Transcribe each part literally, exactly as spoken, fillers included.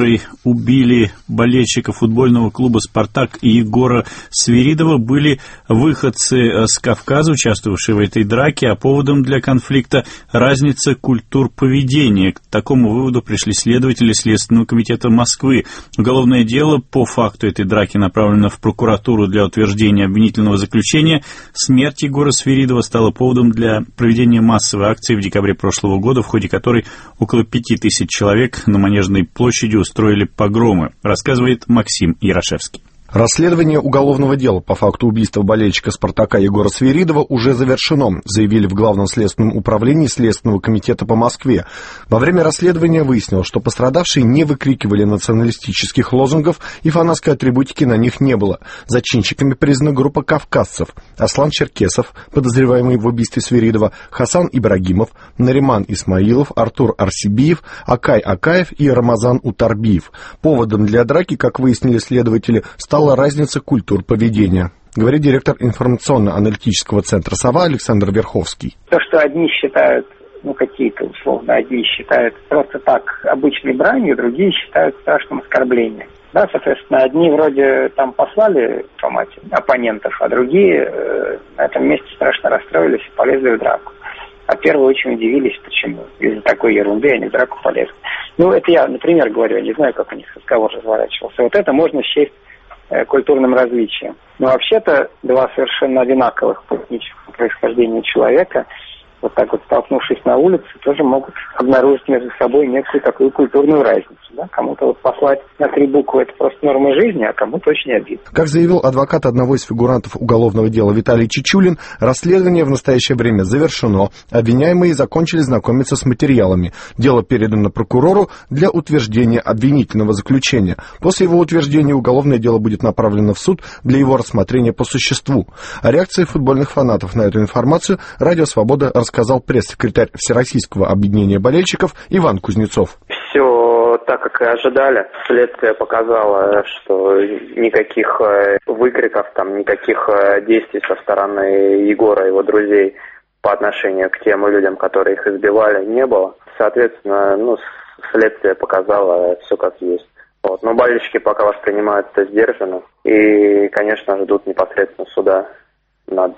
которой убили болельщика футбольного клуба «Спартак» и Егора Свиридова, были выходцы с Кавказа, участвовавшие в этой драке, а поводом для конфликта разница культур поведения. К такому выводу пришли следователи Следственного комитета Москвы. Уголовное дело по факту этой драки направлено в прокуратуру для утверждения обвинительного заключения. Смерть Егора Свиридова стала поводом для проведения массовой акции в декабре прошлого года, в ходе которой около пяти тысяч человек на Манежной площади устроили погромы, рассказывает Максим Ярошевский. Расследование уголовного дела по факту убийства болельщика «Спартака» Егора Свиридова уже завершено, заявили в Главном следственном управлении Следственного комитета по Москве. Во время расследования выяснилось, что пострадавшие не выкрикивали националистических лозунгов и фанатской атрибутики на них не было. Зачинщиками признана группа кавказцев: Аслан Черкесов, подозреваемый в убийстве Свиридова, Хасан Ибрагимов, Нариман Исмаилов, Артур Арсибиев, Акай Акаев и Рамазан Утарбиев. Поводом для драки, как выяснили следователи, стал разница культур поведения, говорит директор информационно-аналитического центра «Сова» Александр Верховский. То, что одни считают, ну, какие-то, условно, одни считают просто так обычной бранью, другие считают страшным оскорблением. Да, соответственно, одни вроде там послали по мать оппонентов, а другие э, на этом месте страшно расстроились и полезли в драку. А первые очень удивились, почему. Из-за такой ерунды они в драку полезли. Ну, это я, например, говорю, я не знаю, как у них разговор разворачивался. Вот это можно счесть культурным различием. Но вообще-то два совершенно одинаковых по этническому происхождению человека, вот так вот столкнувшись на улице, тоже могут обнаружить между собой некую такую культурную разницу. Да? Кому-то вот послать на три буквы — это просто норма жизни, а кому-то очень обидно. Как заявил адвокат одного из фигурантов уголовного дела Виталий Чичулин, расследование в настоящее время завершено. Обвиняемые закончили знакомиться с материалами. Дело передано прокурору для утверждения обвинительного заключения. После его утверждения уголовное дело будет направлено в суд для его рассмотрения по существу. О реакции футбольных фанатов на эту информацию Радио Свобода рассказал сказал пресс-секретарь Всероссийского объединения болельщиков Иван Кузнецов. Все так, как и ожидали. Следствие показало, что никаких выкриков, там, никаких действий со стороны Егора и его друзей по отношению к тем людям, которые их избивали, не было. Соответственно, ну, следствие показало все как есть. Вот. Но болельщики пока воспринимают это сдержанно и, конечно, ждут непосредственно суда над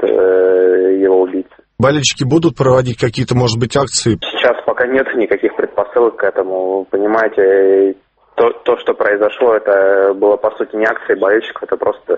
э, его убийцей. Болельщики будут проводить какие-то, может быть, акции? Сейчас пока нет никаких предпосылок к этому. Понимаете, то, то что произошло, это было, по сути, не акция болельщиков, это просто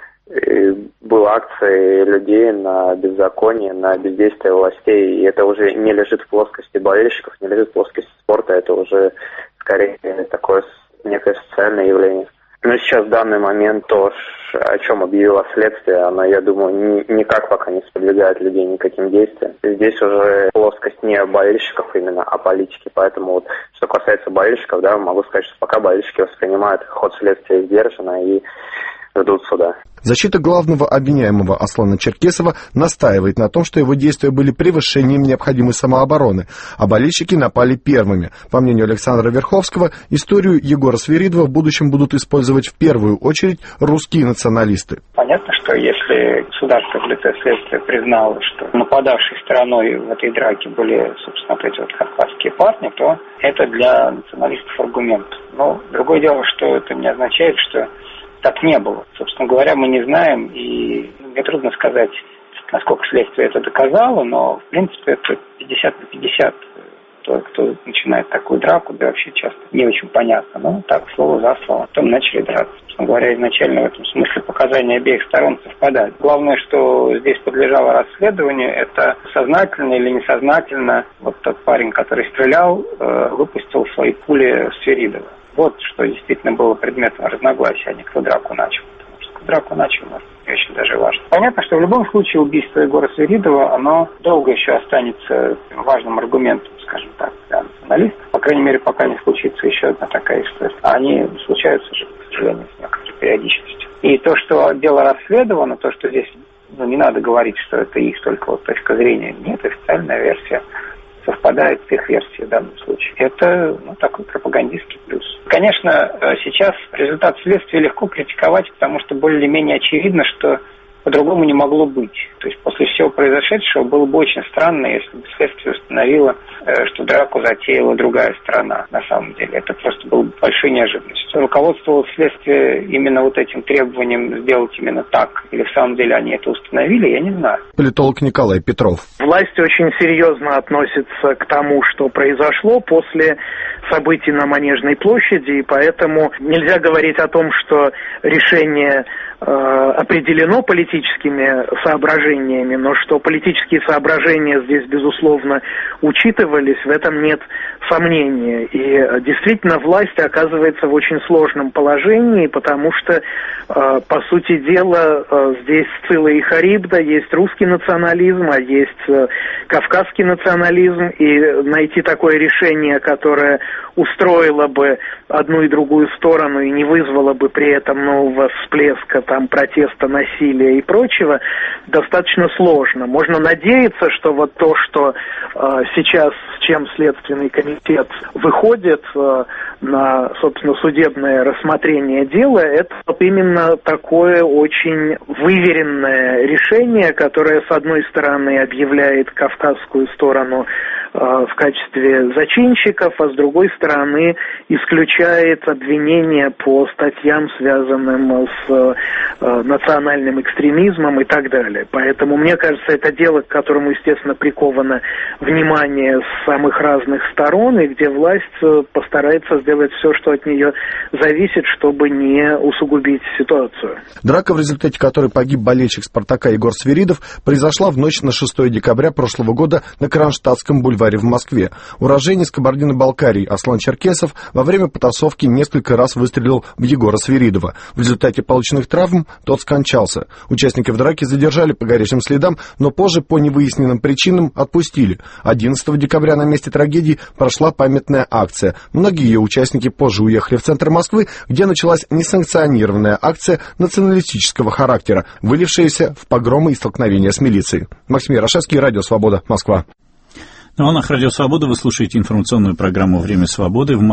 была акция людей на беззаконие, на бездействие властей. И это уже не лежит в плоскости болельщиков, не лежит в плоскости спорта, это уже скорее такое некое социальное явление. Но сейчас в данный момент то, о чем объявило следствие, оно, я думаю, ни, никак пока не сподвигает людей никаким действиям. Здесь уже плоскость не болельщиков именно, а политики. Поэтому вот, что касается болельщиков, да, могу сказать, что пока болельщики воспринимают ход следствия сдержанно и ждут суда. Защита главного обвиняемого Аслана Черкесова настаивает на том, что его действия были превышением необходимой самообороны, а болельщики напали первыми. По мнению Александра Верховского, историю Егора Свиридова в будущем будут использовать в первую очередь русские националисты. Понятно, что если государство в лице следствия признало, что нападавшей стороной в этой драке были, собственно, вот эти вот кавказские парни, то это для националистов аргумент. Но другое дело, что это не означает, что так не было. Собственно говоря, мы не знаем, и мне трудно сказать, насколько следствие это доказало, но, в принципе, это пятьдесят на пятьдесят. Тот, кто начинает такую драку, да вообще часто не очень понятно. Ну, так, слово за слово. Потом начали драться. Собственно говоря, изначально в этом смысле показания обеих сторон совпадают. Главное, что здесь подлежало расследованию, это сознательно или несознательно вот тот парень, который стрелял, выпустил свои пули в Свиридова. Вот что действительно было предметом разногласия, а не кто драку начал. Потому что кто драку начал, может, не очень даже важно. Понятно, что в любом случае убийство Егора Свиридова, оно долго еще останется важным аргументом, скажем так, для националистов. По крайней мере, пока не случится еще одна такая история. А они случаются же, к сожалению, с некоторой периодичностью. И то, что дело расследовано, то, что здесь, ну, не надо говорить, что это их только вот точка зрения. Нет, официальная версия совпадает с их версией в данном случае. Это, ну, такой пропагандистский плюс. Конечно, сейчас результат следствия легко критиковать, потому что более-менее очевидно, что по-другому не могло быть. То есть после всего произошедшего было бы очень странно, если бы следствие установило, что драку затеяла другая сторона на самом деле. Это просто было бы большой неожиданностью. Руководствовалось следствие именно вот этим требованием сделать именно так, или в самом деле они это установили, я не знаю. Политолог Николай Петров. Власть очень серьезно относится к тому, что произошло после событий на Манежной площади, и поэтому нельзя говорить о том, что решение э, определено политическими соображениями, но что политические соображения здесь, безусловно, учитывались, в этом нет сомнения. И действительно, власть оказывается в очень сложном положении, потому что, э, по сути дела, э, здесь Сцилла и Харибда, есть русский национализм, а есть э, кавказский национализм, и найти такое решение, которое устроило бы одну и другую сторону и не вызвало бы при этом нового всплеска там, протеста, насилия и прочего, достаточно сложно. Можно надеяться, что вот то, что э, сейчас, с чем Следственный комитет выходит э, на, собственно, судебное рассмотрение дела, это вот именно такое очень выверенное решение, которое, с одной стороны, объявляет кавказскую сторону э, в качестве зачинщиков, а с другой стороны, исключает обвинения по статьям, связанным с э, национальным экстремизмом и так далее. Поэтому, мне кажется, это дело, к которому, естественно, приковано внимание с самых разных сторон, и где власть постарается сделать все, что от нее зависит, чтобы не усугубить ситуацию. Драка, в результате которой погиб болельщик «Спартака» Егор Свиридов, произошла в ночь на шестое декабря прошлого года на Кронштадтском бульваре в Москве. Уроженец Кабардино-Балкарии Аслан Черкесов во время потасовки несколько раз выстрелил в Егора Свиридова. В результате полученных травм тот скончался. Участников драки задержали по горячим следам, но позже по невыясненным причинам отпустили. одиннадцатого декабря на месте трагедии прошла памятная акция. Многие ее участники позже уехали в центр Москвы, где началась несанкционированная акция националистического характера, вылившаяся в погромы и столкновения с милицией. Максим Ярошевский, Радио Свобода, Москва. На волнах Радио Свобода вы слушаете информационную программу «Время свободы». В